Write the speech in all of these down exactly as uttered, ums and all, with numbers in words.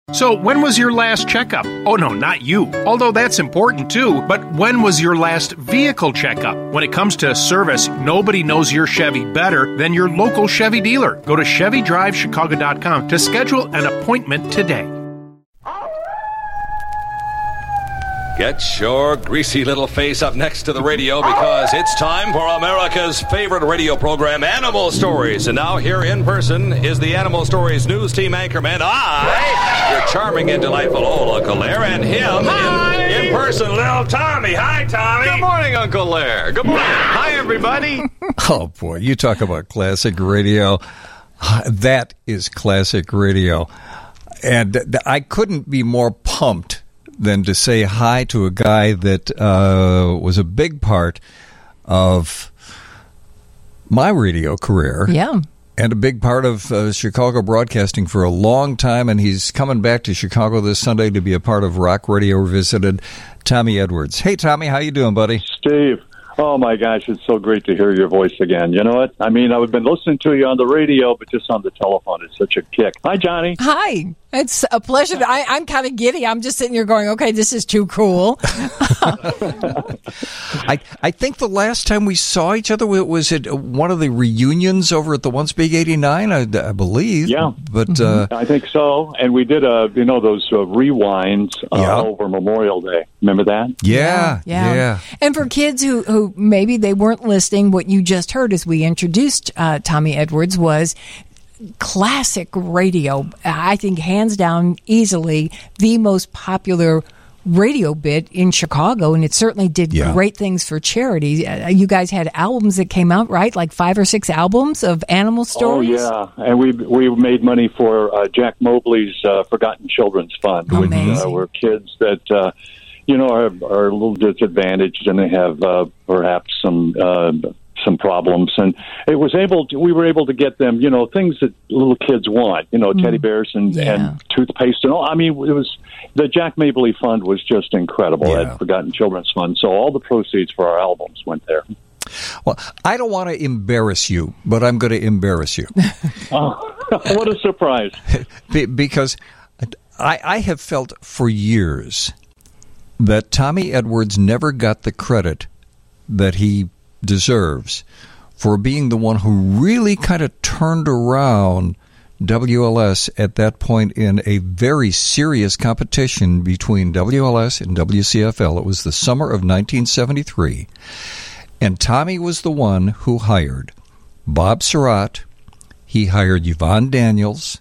So, when was your last checkup? Oh, no, not you. Although that's important too, but when was your last vehicle checkup? When it comes to service, nobody knows your Chevy better than your local Chevy dealer. Go to Chevy Drive Chicago dot com to schedule an appointment today. Get your greasy little face up next to the radio because it's time for America's favorite radio program, Animal Stories. And now here in person is the Animal Stories news team anchorman, I, your charming and delightful old Uncle Lair, and him in, in person, little Tommy. Hi, Tommy. Good morning, Uncle Lair. Good morning. Hi, everybody. Oh, boy, you talk about classic radio. That is classic radio. And I couldn't be more pumped than to say hi to a guy that uh, was a big part of my radio career. Yeah. And a big part of uh, Chicago broadcasting for a long time. And he's coming back to Chicago this Sunday to be a part of Rock Radio Revisited. Tommy Edwards. Hey, Tommy, how you doing, buddy? Steve. Oh, my gosh, it's so great to hear your voice again. You know what? I mean, I've been listening to you on the radio, but just on the telephone, it's such a kick. Hi, Johnny. Hi. It's a pleasure. I, I'm kind of giddy. I'm just sitting here going, okay, this is too cool. I I think the last time we saw each other, was it one of the reunions over at the Once Big eighty-nine, I, I believe. Yeah. But mm-hmm. uh, I think so. And we did, a, you know, those uh, rewinds uh, yeah. over Memorial Day. Remember that? Yeah, yeah. Yeah. And for kids who, who maybe they weren't listening, what you just heard as we introduced uh, Tommy Edwards was classic radio. I think hands down, easily the most popular radio bit in Chicago, and it certainly did yeah. great things for charity. Uh, you guys had albums that came out, right? Like five or six albums of animal stories? Oh, yeah. And we we made money for uh, Jack Mobley's uh, Forgotten Children's Fund, which uh, were kids that, uh, you know, are, are a little disadvantaged and they have uh, perhaps some... Uh, some problems, and it was able to, we were able to get them, you know, things that little kids want, you know, mm. teddy bears and, yeah. and toothpaste and all. I mean, it was, the Jack Mabley Fund was just incredible yeah. at Forgotten Children's Fund, so all the proceeds for our albums went there. Well, I don't want to embarrass you, but I'm going to embarrass you. Oh, what a surprise. Because I, I have felt for years that Tommy Edwards never got the credit that he deserves for being the one who really kind of turned around W L S at that point in a very serious competition between W L S and W C F L. It was the summer of nineteen seventy-three, and Tommy was the one who hired Bob Surratt. He hired Yvonne Daniels.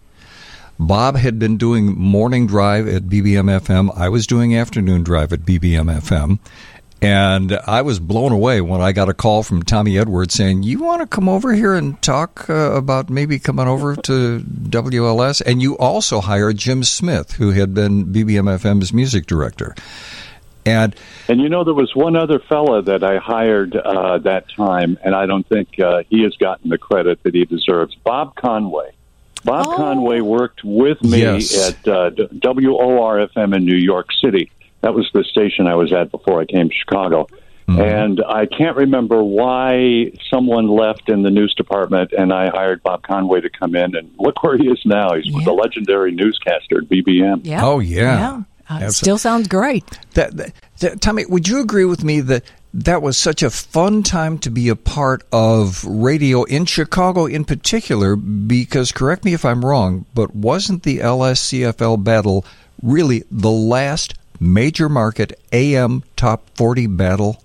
Bob had been doing morning drive at B B M F M. I was doing afternoon drive at B B M F M. And I was blown away when I got a call from Tommy Edwards saying, you want to come over here and talk uh, about maybe coming over to W L S? And you also hired Jim Smith, who had been B B M F M's music director. And and you know, there was one other fella that I hired uh, that time, and I don't think uh, he has gotten the credit that he deserves. Bob Conway. Bob oh. Conway worked with me yes. at uh, W O R F M in New York City. That was the station I was at before I came to Chicago. Mm-hmm. And I can't remember why someone left in the news department, and I hired Bob Conway to come in. And look where he is now. He's yeah. the legendary newscaster at B B M. Yeah. Oh, yeah. yeah. Uh, it still sounds great. That, that, that, Tommy, would you agree with me that that was such a fun time to be a part of radio in Chicago in particular? Because, correct me if I'm wrong, but wasn't the L S C F L battle really the last major market A M top forty battle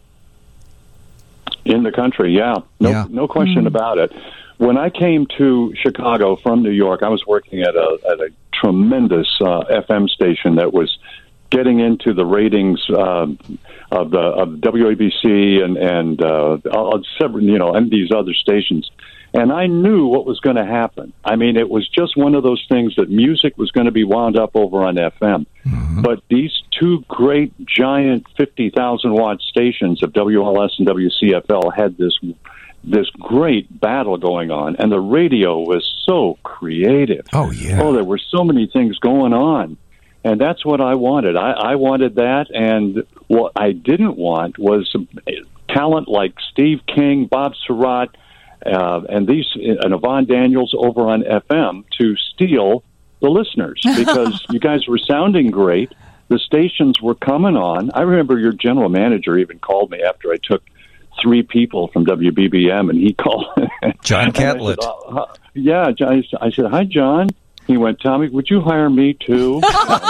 in the country? Yeah, no, yeah. no question mm. about it. When I came to Chicago from New York, I was working at a at a tremendous uh, F M station that was getting into the ratings uh, of the of W A B C and and uh, several, you know, and these other stations. And I knew what was going to happen. I mean, it was just one of those things that music was going to be wound up over on F M. Mm-hmm. But these two great, giant fifty thousand watt stations of W L S and W C F L had this this great battle going on. And the radio was so creative. Oh, yeah. Oh, there were so many things going on. And that's what I wanted. I, I wanted that. And what I didn't want was talent like Steve King, Bob Surratt, Uh, and these and Yvonne Daniels over on F M to steal the listeners because you guys were sounding great. The stations were coming on. I remember your general manager even called me after I took three people from W B B M, and he called John Catlett. I said, uh, yeah, I, I said, "Hi, John." He went, "Tommy, would you hire me too?"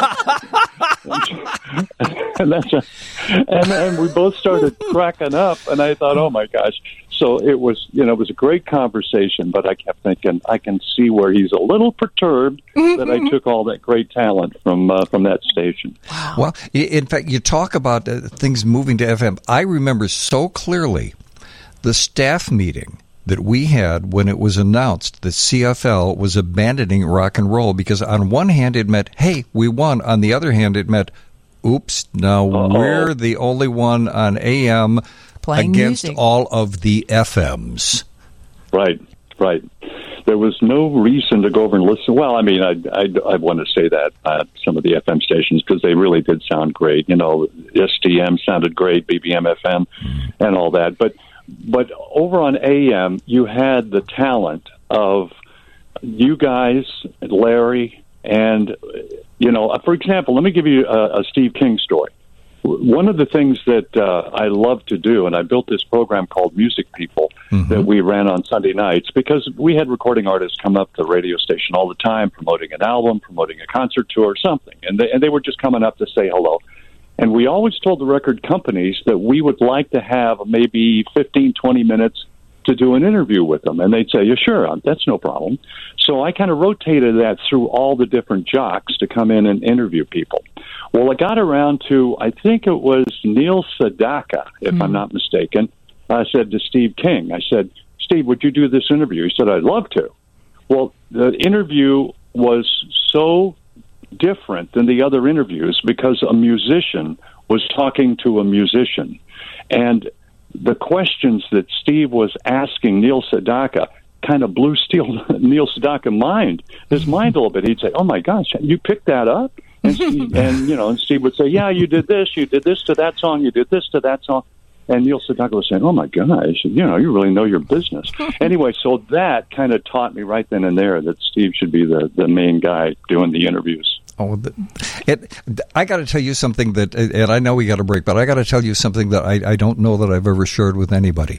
and that's a, and, and we both started cracking up, and I thought, "Oh my gosh!" So it was, you know, it was a great conversation. But I kept thinking, I can see where he's a little perturbed that I took all that great talent from uh, from that station. Wow. Well, in fact, you talk about uh, things moving to F M. I remember so clearly the staff meeting that we had when it was announced that C F L was abandoning rock and roll, because on one hand it meant, hey, we won. On the other hand, it meant, oops, now Uh-oh. we're the only one on A M playing against music. all of the F Ms. Right, right. There was no reason to go over and listen. Well, I mean, I, I, I want to say that uh, some of the F M stations, because they really did sound great. You know, S D M sounded great, B B M F M, and all that. But But over on A M, you had the talent of you guys, Larry, and, you know, for example, let me give you a, a Steve King story. One of the things that uh, I love to do, and I built this program called Music People mm-hmm. that we ran on Sunday nights, because we had recording artists come up to the radio station all the time, promoting an album, promoting a concert tour or something, and they, and they were just coming up to say hello. And we always told the record companies that we would like to have maybe fifteen, twenty minutes to do an interview with them. And they'd say, yeah, sure, that's no problem. So I kind of rotated that through all the different jocks to come in and interview people. Well, I got around to, I think it was Neil Sedaka, if mm-hmm. I'm not mistaken. I said to Steve King, I said, Steve, would you do this interview? He said, I'd love to. Well, the interview was so different than the other interviews because a musician was talking to a musician. And the questions that Steve was asking Neil Sedaka kind of blew Steel, Neil Sedaka mind, his mind a little bit. He'd say, oh, my gosh, you picked that up? And, Steve, and you know, and Steve would say, yeah, you did this, you did this to that song, you did this to that song. And Neil Sedaka was saying, oh, my gosh, you know, you really know your business. Anyway, so that kind of taught me right then and there that Steve should be the, the main guy doing the interviews. Oh, it, I got to tell you something that, and I know we got a break, but I got to tell you something that I, I don't know that I've ever shared with anybody.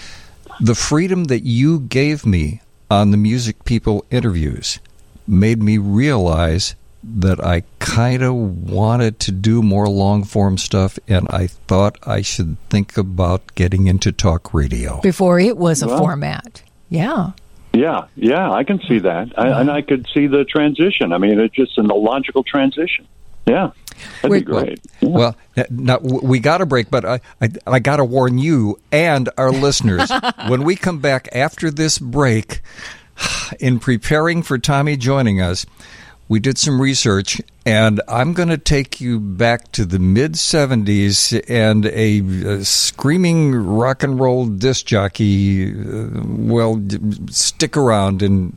The freedom that you gave me on the Music People interviews made me realize that I kind of wanted to do more long-form stuff, and I thought I should think about getting into talk radio. Before it was a well, format. Yeah. Yeah, yeah, I can see that. I, and I could see the transition. I mean, it's just a logical transition. Yeah, that'd We're, be great. Well, yeah. well now, we got a break, but I, I, I got to warn you and our listeners, when we come back after this break, in preparing for Tommy joining us, we did some research, and I'm going to take you back to the mid-seventies and a, a screaming rock and roll disc jockey. Uh, well, stick around and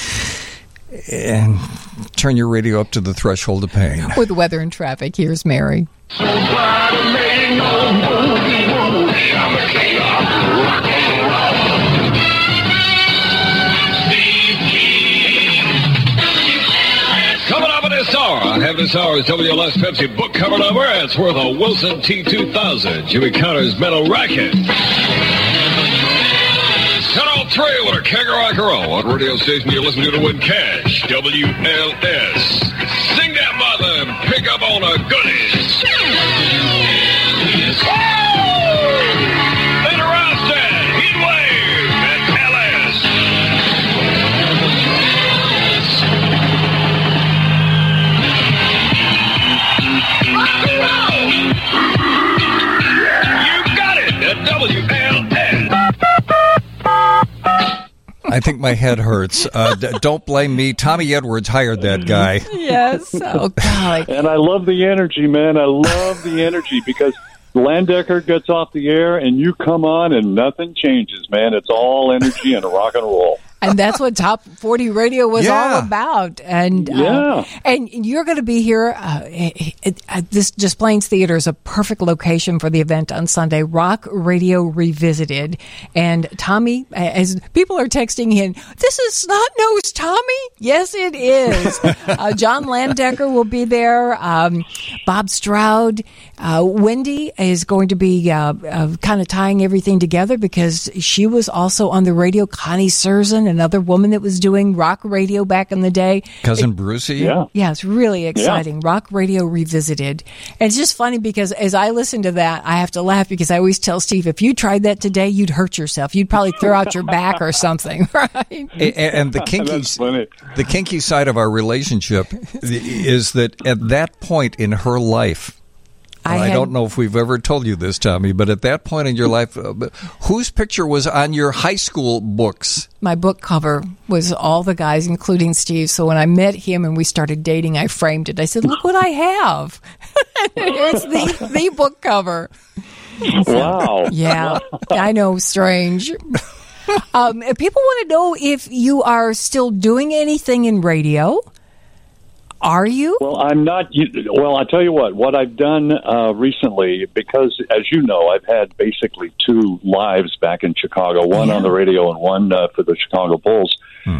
and turn your radio up to the threshold of pain. With weather and traffic, here's Mary. I have this hour's W L S Pepsi book cover number. It's worth a Wilson T two thousand. Jimmy Carter's Metal Racket. ten oh three with a keg of rock and roll. What radio station you listen to to win cash? W L S. Sing that mother and pick up on the goodies. Interested. Heat Wave and Alice. You got it at W L S. I think my head hurts. Uh, d- don't blame me. Tommy Edwards hired that guy. Yes. Oh, God. And I love the energy, man. I love the energy because Landecker gets off the air and you come on and nothing changes, man. It's all energy and rock and roll. And that's what Top forty Radio was Yeah. all about. And uh, Yeah. and you're going to be here. Uh, it, it, uh, this Des Plaines Theater is a perfect location for the event on Sunday. Rock Radio Revisited. And Tommy, as people are texting in, this is Snot-Nosed Tommy? Yes, it is. uh, John Landecker will be there. Um, Bob Stroud. Uh, Wendy is going to be uh, uh, kind of tying everything together because she was also on the radio. Connie Surzan, another woman that was doing rock radio back in the day. Cousin Brucey? Yeah. Yeah, it's really exciting. Rock Radio Revisited. And it's just funny because as I listen to that, I have to laugh because I always tell Steve, if you tried that today, you'd hurt yourself. You'd probably throw out your back or something, right? A- And the kinky, That's funny. the kinky side of our relationship is that at that point in her life, I I, I had- don't know if we've ever told you this, Tommy, but at that point in your life, uh, whose picture was on your high school books? My book cover was all the guys, including Steve. So when I met him and we started dating, I framed it. I said, look what I have. It's the, the book cover. Wow. Yeah, I know, strange. Um, people want to know if you are still doing anything in radio. Are you? Well, I'm not. you- Well, I'll tell you what. What I've done uh, recently, because as you know, I've had basically two lives back in Chicago, one Yeah. on the radio and one uh, for the Chicago Bulls.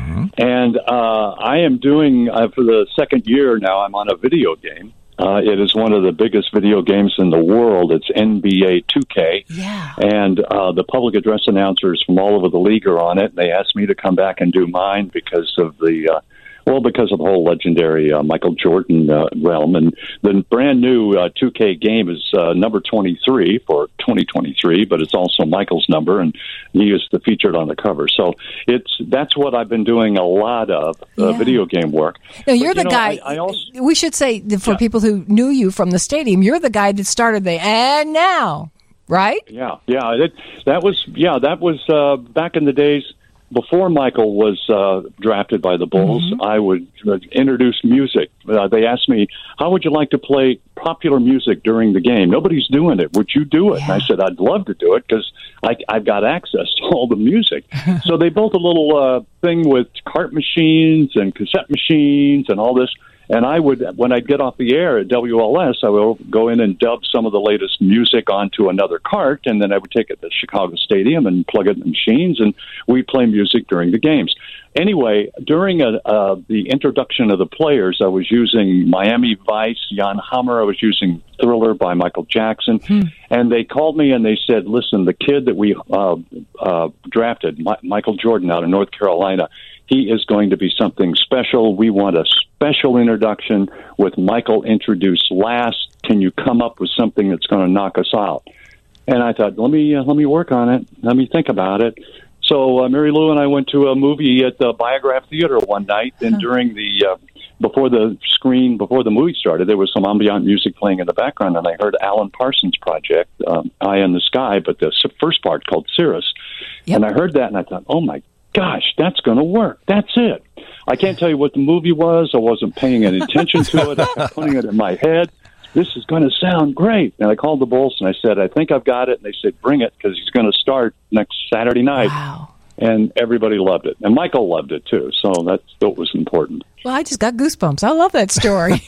And uh, I am doing, uh, for the second year now, I'm on a video game. Uh, it is one of the biggest video games in the world. It's N B A two K. Yeah. And uh, the public address announcers from all over the league are on it. And they asked me to come back and do mine because of the, uh, well, because of the whole legendary uh, Michael Jordan uh, realm. And the brand new uh, two K game is uh, number twenty-three for twenty twenty-three, but it's also Michael's number, and he is the featured on the cover. So it's that's what I've been doing a lot of, uh, Yeah. video game work. No, you're But, the you know, guy. I, I also, we should say that for Yeah. people who knew you from the stadium, you're the guy that started the and now, right? Yeah, yeah, that that was yeah, that was uh, back in the days before Michael was uh, drafted by the Bulls. Mm-hmm. I would uh, introduce music. Uh, they asked me, "How would you like to play popular music during the game? Nobody's doing it. Would you do it?" Yeah. And I said, "I'd love to do it because I've got access to all the music." So they built a little uh, thing with cart machines and cassette machines and all this. And I would, when I'd get off the air at W L S, I would go in and dub some of the latest music onto another cart, and then I would take it to Chicago Stadium and plug it in the machines, and we'd play music during the games. Anyway, during a, uh, the introduction of the players, I was using Miami Vice, Jan Hammer. I was using Thriller by Michael Jackson. Hmm. And they called me and they said, listen, the kid that we uh, uh, drafted, Mi- Michael Jordan out of North Carolina, he is going to be something special. We want a special introduction with Michael introduced last. Can you come up with something that's going to knock us out? And I thought, let me uh, let me work on it. Let me think about it. So uh, Mary Lou and I went to a movie at the Biograph Theater one night, and during the uh, before the screen before the movie started, there was some ambient music playing in the background, and I heard Alan Parsons' project, um, Eye in the Sky, but the s- first part called Cirrus. Yep. And I heard that, and I thought, oh my gosh, that's going to work. That's it. I can't tell you what the movie was. I wasn't paying any attention to it. I was putting it in my head. This is going to sound great. And I called the Bulls and I said, I think I've got it. And they said, bring it because he's going to start next Saturday night. Wow. And everybody loved it. And Michael loved it, too. So that's what was important. Well, I just got goosebumps. I love that story.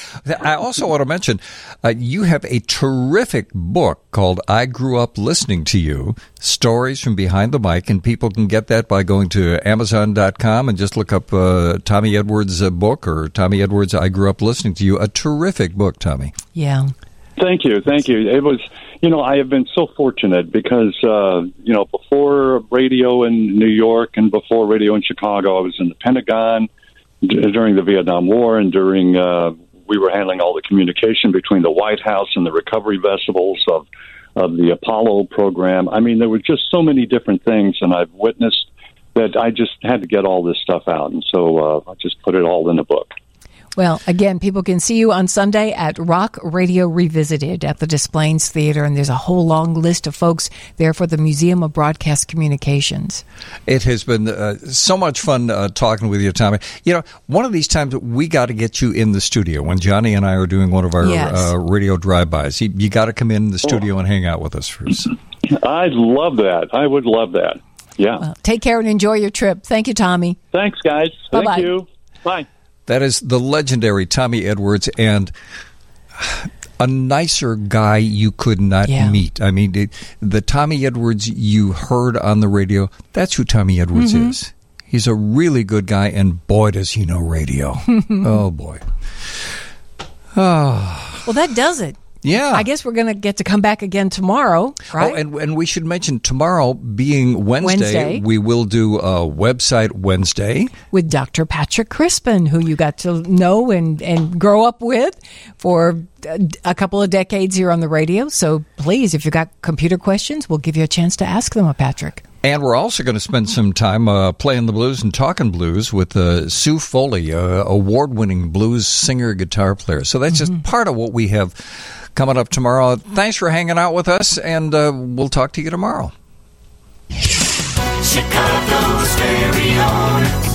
I also want to mention uh, you have a terrific book called I Grew Up Listening to You, Stories from Behind the Mic, and people can get that by going to Amazon dot com and just look up uh, Tommy Edwards' uh, book or Tommy Edwards' I Grew Up Listening to You. A terrific book, Tommy. Yeah. Thank you. Thank you. It was, you know, I have been so fortunate because, uh, you know, before radio in New York and before radio in Chicago, I was in the Pentagon d- during the Vietnam War and during, uh, we were handling all the communication between the White House and the recovery vessels of, of the Apollo program. I mean, there were just so many different things, and I've witnessed that I just had to get all this stuff out. And so uh, I just put it all in a book. Well, again, people can see you on Sunday at Rock Radio Revisited at the Des Plaines Theater, and there's a whole long list of folks there for the Museum of Broadcast Communications. It has been uh, so much fun uh, talking with you, Tommy. You know, one of these times we got to get you in the studio when Johnny and I are doing one of our Yes. uh, radio drive-bys. You, you got to come in the studio and hang out with us first. I'd love that. I would love that. Yeah. Well, take care and enjoy your trip. Thank you, Tommy. Thanks, guys. Bye-bye. Thank you. Bye. That is the legendary Tommy Edwards, and a nicer guy you could not Yeah. meet. I mean, it, the Tommy Edwards you heard on the radio, that's who Tommy Edwards Mm-hmm. is. He's a really good guy, and boy, does he know radio. Oh, boy. Oh. Well, that does it. Yeah. I guess we're going to get to come back again tomorrow, right? Oh, and, and we should mention tomorrow being Wednesday, Wednesday. we will do a website Wednesday. With Doctor Patrick Crispin, who you got to know and, and grow up with for a, a couple of decades here on the radio. So please, if you've got computer questions, we'll give you a chance to ask them of Patrick. And we're also going to spend some time uh, playing the blues and talking blues with uh, Sue Foley, uh, award-winning blues singer, guitar player. So that's Mm-hmm. just part of what we have coming up tomorrow. Thanks for hanging out with us, and uh, we'll talk to you tomorrow. Chicago's very own